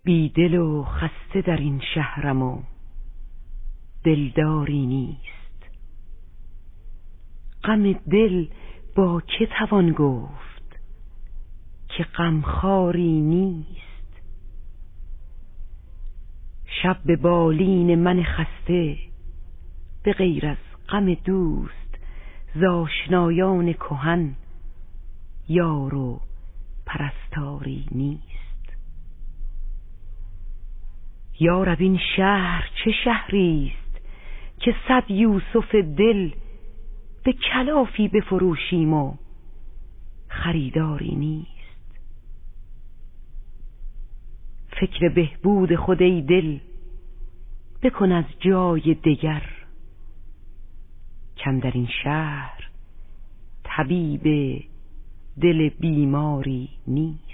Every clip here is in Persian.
بی دل و خسته در این شهرم و دلداری نیست. غم دل با که توان گفت که غمخواری نیست. شب به بالین من خسته به غیر از غم دوست ز آشنایان کهن یار و پرستاری نیست. یا رب این شهر چه شهریست که 100 یوسف دل به کلافی بفروشیم و خریداری نیست. فکر بهبود خود ای دل بکن از جای دگر، کاندر این شهر طبیب دل بیماری نیست.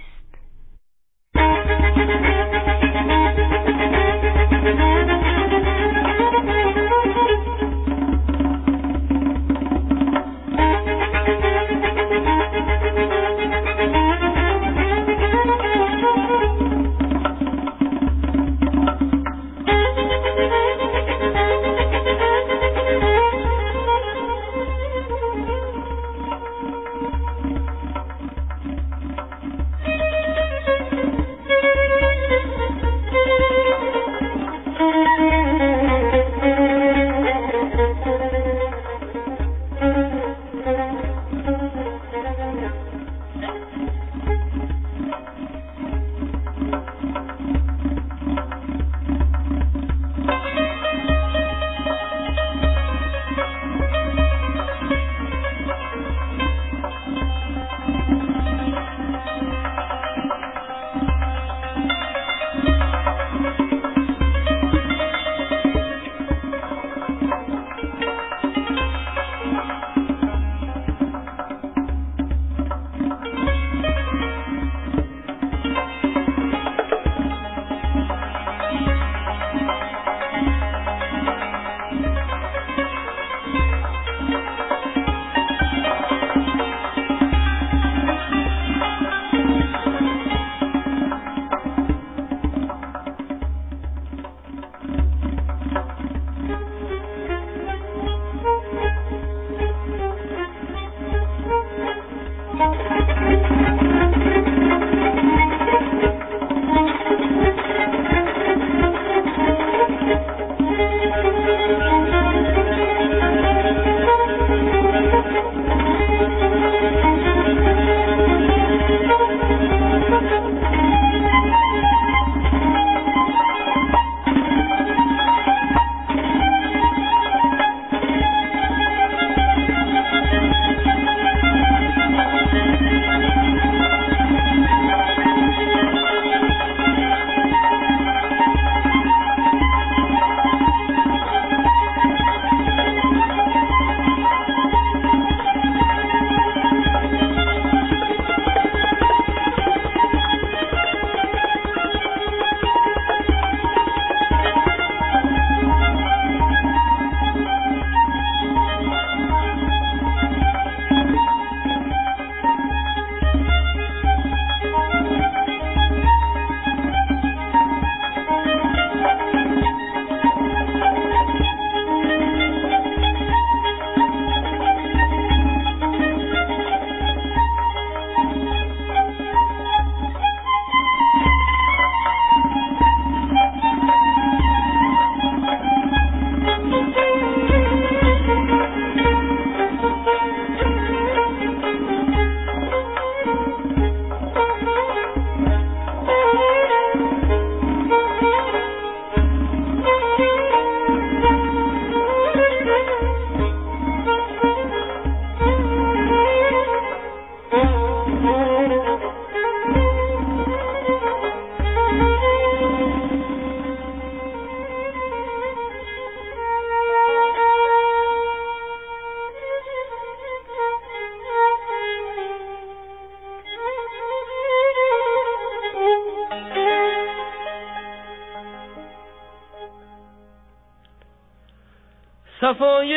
صفای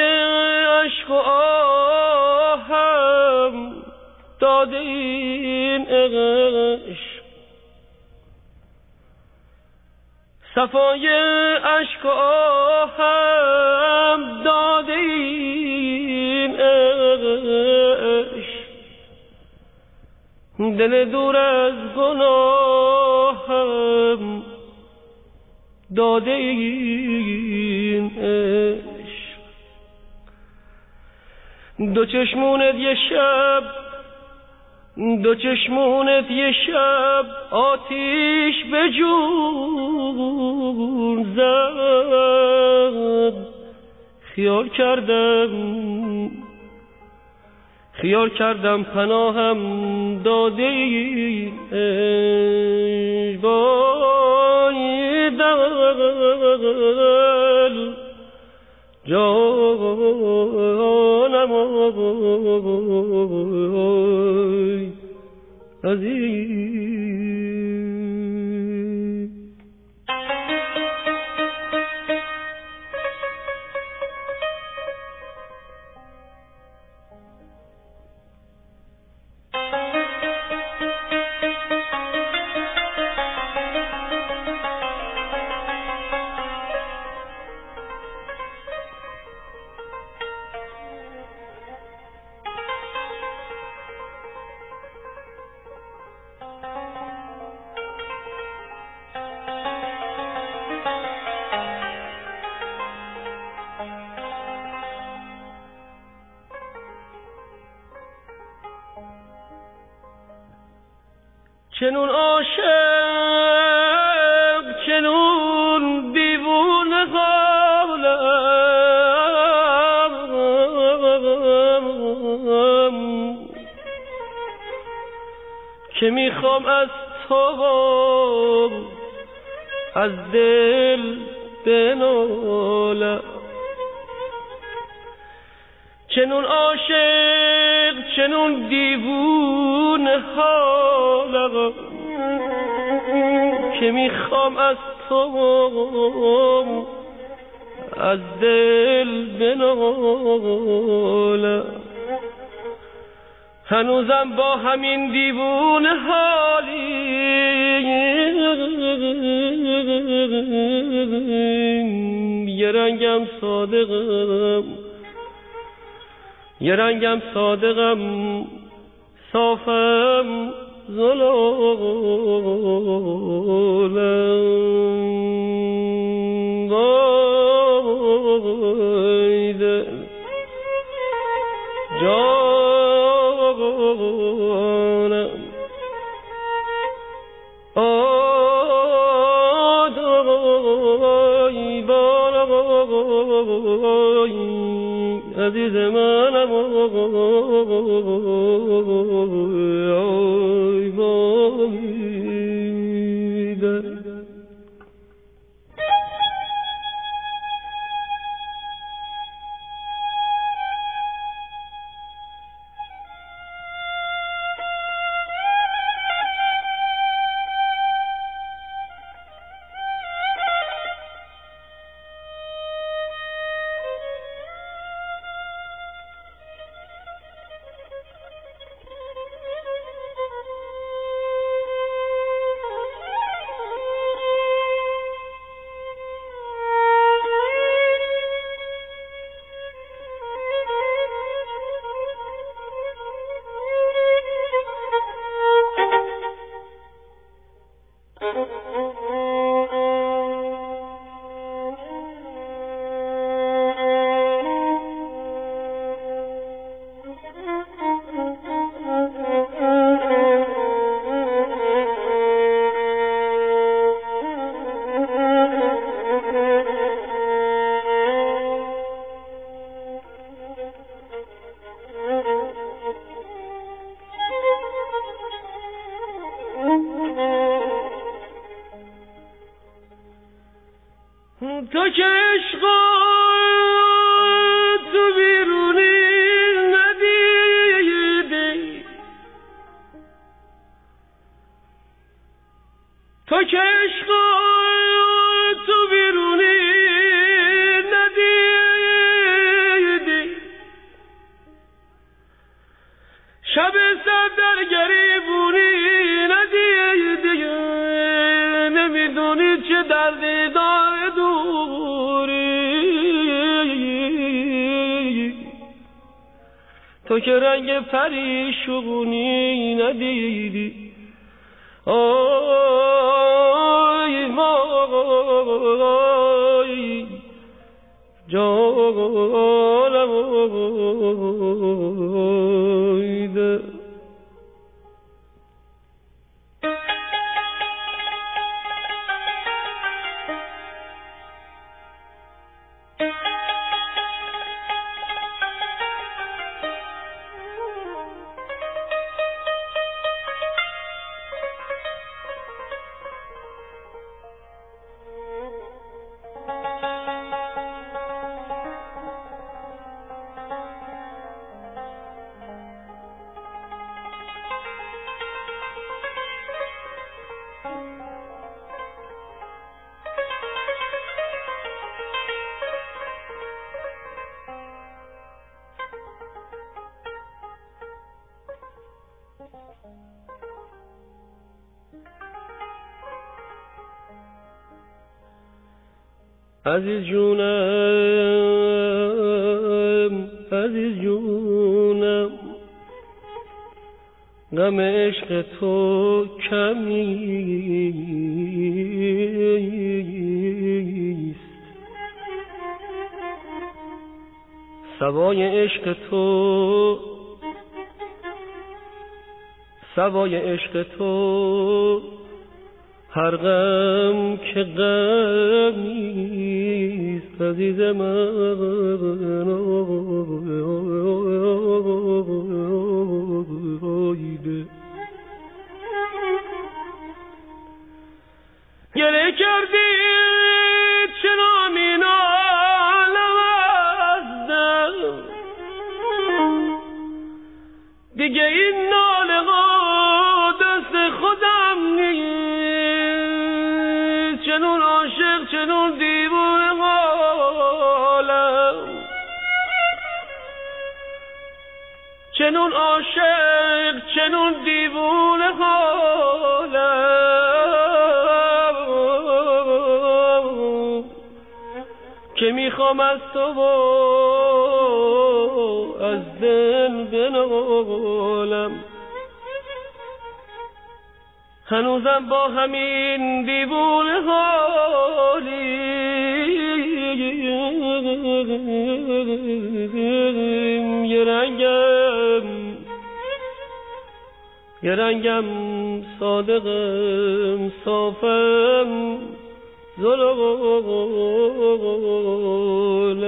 عشق و آهم داده این عشق، صفای اشک و آهم داده این عشق، دل دور از گناهم داده این عشق. دو چشمونت یه شب آتیش به جون زد. خیال کردم پناهم داده ای بای دل جانم آی عزیز. چنون عاشق چنون دیوونه حالم که میخوام از تو از دل بنالم. چنون عاشق چنون دیوونه حالم که میخوام از تو از دل بنالم. هنوزم با همین دیوونه حالی یه رنگم صادقم صافم زلالم وای دل جانم آدای بارای عزیز منم آی وای دل. تو که عشق تو بیرونی ندیدی، تو که عشق تو بیرونی ندیدی، شب سب در گریبونی ندیدی، نمیدونی چه دردی تو که رنگ پریشونی ندیدی. آی وای جانم آیده. عزیز جونم عزیز جونم غم عشق تو کمیست. سوای عشق تو سوای عشق تو هر غم که غمیست. عزیز من آیده. گله کردی چنان این عالم از دل، دیگه این ناله ها دست خودم نیست. چنون عاشق چنون دیوونه حالم، چنون عاشق چنون دیوونه حالم که میخوام از تو و از دل بنالم. هنوزم با همین دیوونه حالی یه رنگم صادقم صافم زلالم